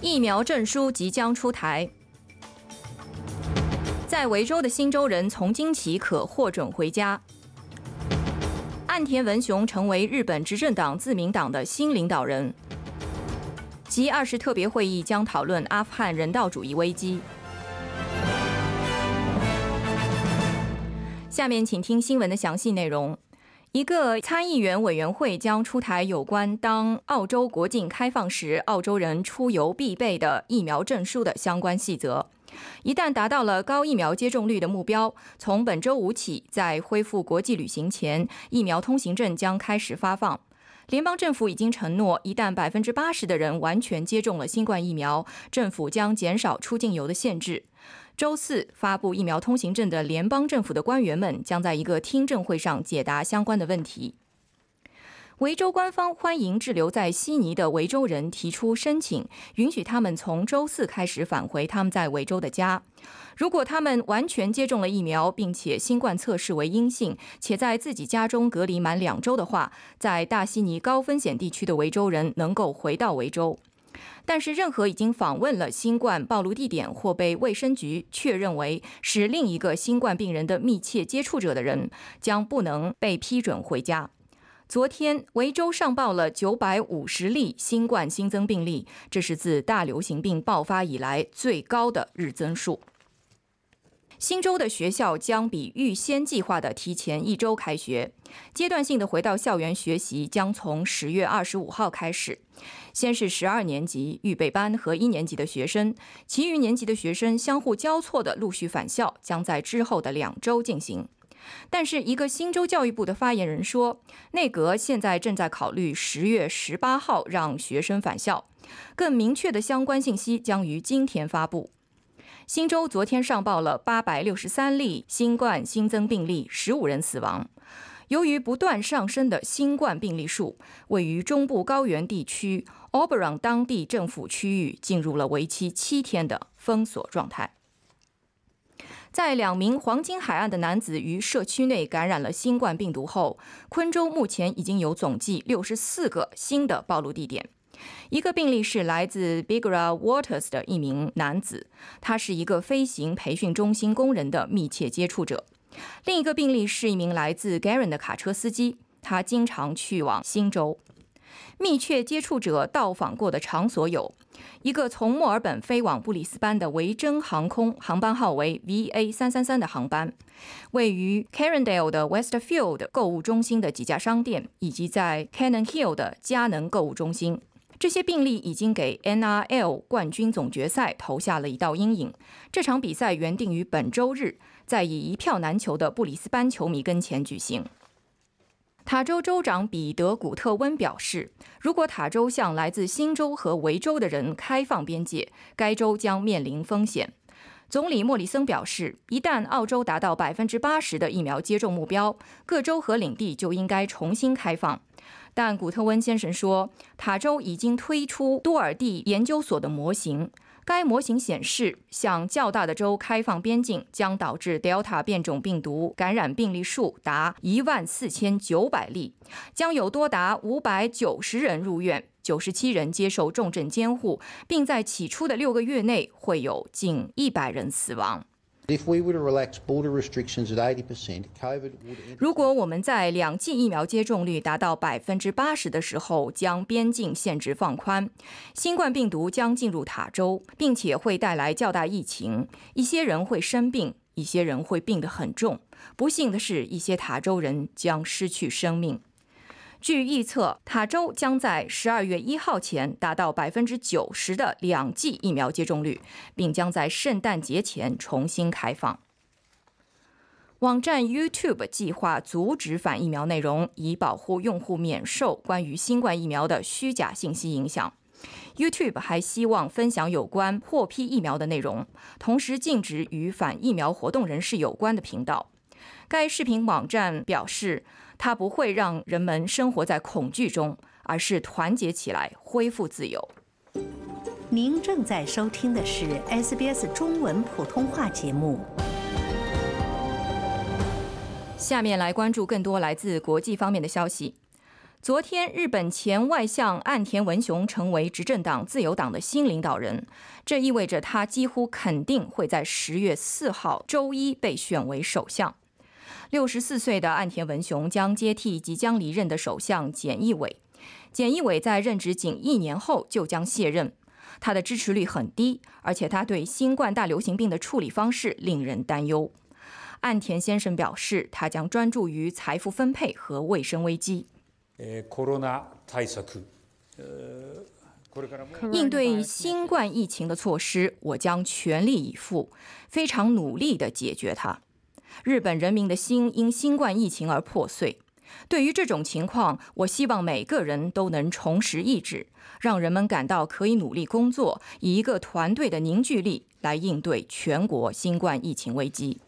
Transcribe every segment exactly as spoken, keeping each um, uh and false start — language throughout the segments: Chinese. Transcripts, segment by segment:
疫苗证书即将出台，在维州的新州人从今起可获准回家。岸田文雄成为日本执政党自民党的新领导人。G 二十特别会议将讨论阿富汗人道主义危机。下面请听新闻的详细内容。一个参议员委员会将出台有关当澳洲国境开放时澳洲人出游必备的疫苗证书的相关细则。一旦达到了高疫苗接种率的目标，从本周五起，在恢复国际旅行前，疫苗通行证将开始发放。联邦政府已经承诺，一旦 百分之八十 的人完全接种了新冠疫苗，政府将减少出境游的限制。周四发布疫苗通行证的联邦政府的官员们将在一个听证会上解答相关的问题。维州官方欢迎滞留在悉尼的维州人提出申请，允许他们从周四开始返回他们在维州的家。如果他们完全接种了疫苗，并且新冠测试为阴性，且在自己家中隔离满两周的话，在大悉尼高风险地区的维州人能够回到维州。但是任何已经访问了新冠暴露地点或被卫生局确认为是另一个新冠病人的密切接触者的人，将不能被批准回家。昨天，维州上报了九百五十例新冠新增病例，这是自大流行病爆发以来最高的日增数。新州的学校将比预先计划的提前一周开学，阶段性的回到校园学习将从十月二十五号开始。先是十二年级、预备班和一年级的学生，其余年级的学生相互交错的陆续返校，将在之后的两周进行。但是一个新州教育部的发言人说，内阁现在正在考虑十月十八号让学生返校，更明确的相关信息将于今天发布。新州昨天上报了八百六十三例新冠新增病例，十五人死亡。由于不断上升的新冠病例数，位于中部高原地区 Oberon 当地政府区域进入了为期七天的封锁状态。在两名黄金海岸的男子于社区内感染了新冠病毒后，昆州目前已经有总计六十四个新的暴露地点。一个病例是来自 Bigara Waters 的一名男子，他是一个飞行培训中心工人的密切接触者。另一个病例是一名来自 Garin 的卡车司机，他经常去往新州。密切接触者到访过的场所有一个从墨尔本飞往布里斯班的维珍航空航班号为 V A 三三三 的航班，位于 Carindale 的 Westfield 购物中心的几家商店，以及在 Cannon Hill 的佳能购物中心。这些病例已经给 N R L 冠军总决赛投下了一道阴影。这场比赛原定于本周日在以一票难求的布里斯班球迷跟前举行。塔州州长彼得·古特温表示，如果塔州向来自新州和维州的人开放边界，该州将面临风险。总理莫里森表示，一旦澳洲达到 百分之八十 的疫苗接种目标，各州和领地就应该重新开放。但古特温先生说，塔州已经推出多尔蒂研究所的模型，该模型显示，向较大的州开放边境将导致 Delta 变种病毒感染病例数达一万四千九百例，将有多达五百九十人入院，九十七人接受重症监护，并在起初的六个月内会有近一百人死亡。如果我们在两剂疫苗接种率达到 百分之八十 的时候，将边境限制放宽，新冠病毒将进入塔州，并且会带来较大疫情，一些人会生病，一些人会病得很重，不幸的是，一些塔州人将失去生命。据预测，塔州将在十二月一号前达到 百分之九十 的两剂疫苗接种率，并将在圣诞节前重新开放。网站 YouTube 计划阻止反疫苗内容，以保护用户免受关于新冠疫苗的虚假信息影响。YouTube 还希望分享有关获批疫苗的内容，同时禁止与反疫苗活动人士有关的频道。该视频网站表示，它不会让人们生活在恐惧中，而是团结起来恢复自由。 您正在收听的是 S B S 中文普通话节目。 下面来关注更多来自国际方面的消息。 昨天，日本前外相岸田文雄成为执政党自由党的新领导人，这意味着他几乎肯定会在十月四号周一被选为首相。六十四岁的岸田文雄将接替即将离任的首相菅义伟。菅义伟在任职仅一年后就将卸任，他的支持率很低，而且他对新冠大流行病的处理方式令人担忧。岸田先生表示，他将专注于财富分配和卫生危机。应对新冠疫情的措施，我将全力以赴，非常努力地解决它。日本人民的心因新冠疫情而破碎。对于这种情况，我希望每个人都能重拾意志，让人们感到可以努力工作，以一个团队的凝聚力来应对全国新冠疫情危机。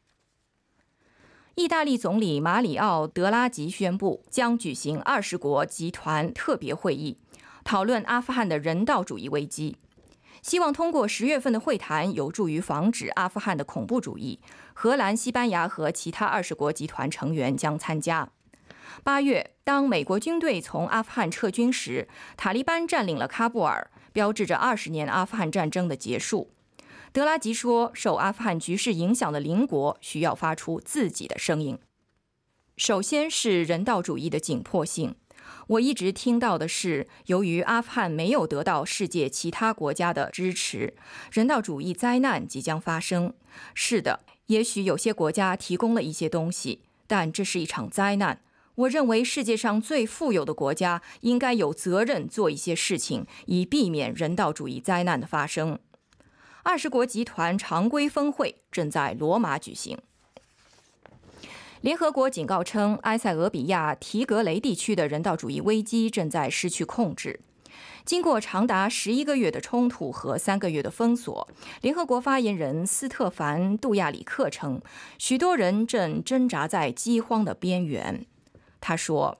意大利总理马里奥·德拉吉宣布，将举行二十国集团特别会议，讨论阿富汗的人道主义危机。希望通过十月份的会谈，有助于防止阿富汗的恐怖主义。荷兰、西班牙和其他二十国集团成员将参加。八月，当美国军队从阿富汗撤军时，塔利班占领了喀布尔，标志着二十年阿富汗战争的结束。德拉吉说，受阿富汗局势影响的邻国需要发出自己的声音。首先是人道主义的紧迫性。我一直听到的是，由于阿富汗没有得到世界其他国家的支持，人道主义灾难即将发生。是的，也许有些国家提供了一些东西，但这是一场灾难。我认为世界上最富有的国家应该有责任做一些事情，以避免人道主义灾难的发生。二十国集团常规峰会正在罗马举行。联合国警告称，埃塞俄比亚提格雷地区的人道主义危机正在失去控制。经过长达十一个月的冲突和三个月的封锁，联合国发言人斯特凡·杜亚里克称，许多人正挣扎在饥荒的边缘。他说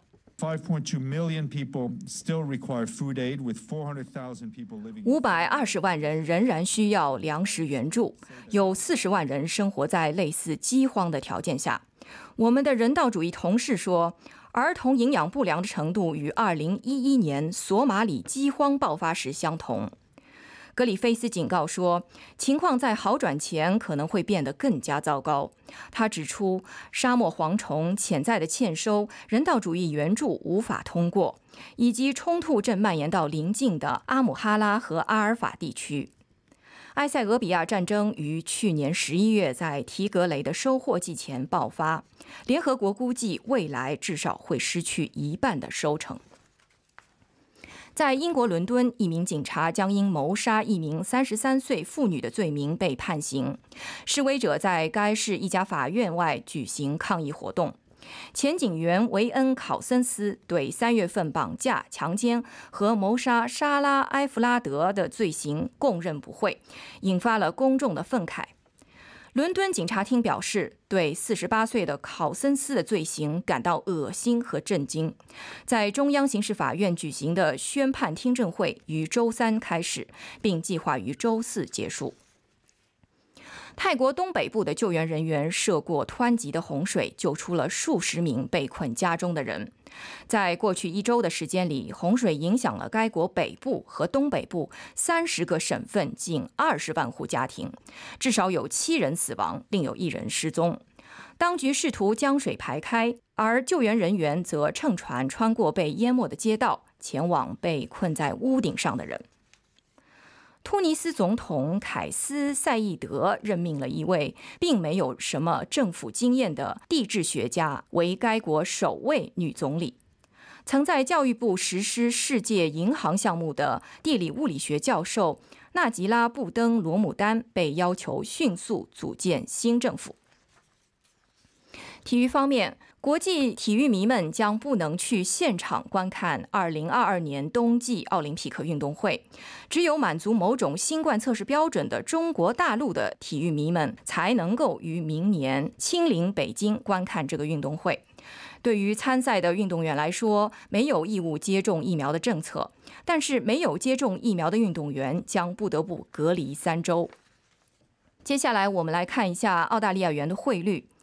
五百二十万人仍然需要粮食援助，有四十万人生活在类似饥荒的条件下。我们的人道主义同事说，儿童营养不良的程度与二零一一年索马里饥荒爆发时相同。格里菲斯警告说，情况在好转前可能会变得更加糟糕。他指出，沙漠蝗虫潜在的欠收、人道主义援助无法通过，以及冲突正蔓延到邻近的阿姆哈拉和阿尔法地区。埃塞俄比亚战争于去年十一月在提格雷的收获季前爆发，联合国估计未来至少会失去一半的收成。在英国伦敦，一名警察将因谋杀一名三十三岁妇女的罪名被判刑。示威者在该市一家法院外举行抗议活动。前警员维恩·考森斯对三月份绑架、强奸和谋杀莎拉·埃弗拉德的罪行供认不讳，引发了公众的愤慨。伦敦警察厅表示，对四十八岁的考森斯的罪行感到恶心和震惊。在中央刑事法院举行的宣判听证会于周三开始，并计划于周四结束。泰国东北部的救援人员涉过湍急的洪水，救出了数十名被困家中的人。在过去一周的时间里，洪水影响了该国北部和东北部三十个省份近二十万户家庭，至少有七人死亡，另有一人失踪。当局试图将水排开，而救援人员则乘船穿过被淹没的街道，前往被困在屋顶上的人。突尼斯总统凯斯·赛义德任命了一位并没有什么政府经验的地质学家为该国首位女总理。曾在教育部实施世界银行项目的地理物理学教授纳吉拉·布登·罗姆丹被要求迅速组建新政府。体育方面，国际体育迷们将不能去现场观看二零二二年冬季奥林匹克运动会，只有满足某种新冠测试标准的中国大陆的体育迷们才能够于明年亲临北京观看这个运动会。对于参赛的运动员来说，没有义务接种疫苗的政策，但是没有接种疫苗的运动员将不得不隔离三周。接下来我们来看一下澳大利亚元的汇率。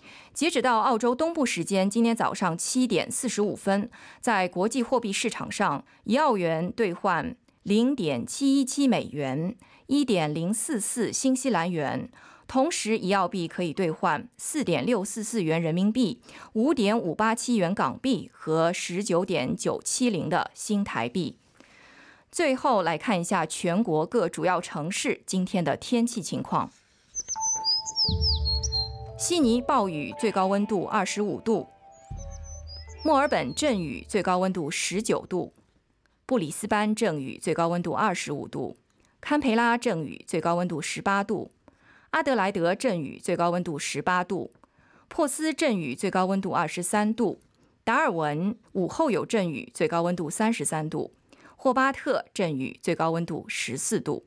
截止到澳洲东部时间今天早上七点四十五分，在国际货币市场上，一澳元兑换零点七一七美元，一点零四四新西兰元。同时，一澳币可以兑换四点六四四元人民币、五点五八七元港币和十九点九七零的新台币。最后来看一下全国各主要城市今天的天气情况。悉尼暴雨，最高温度二十五度；墨尔本阵雨，最高温度十九度；布里斯班阵雨，最高温度二十五度；堪培拉阵雨，最高温度十八度；阿德莱德阵雨，最高温度十八度；珀斯阵雨，最高温度二十三度；达尔文午后有阵雨，最高温度三十三度；霍巴特阵雨，最高温度十四度。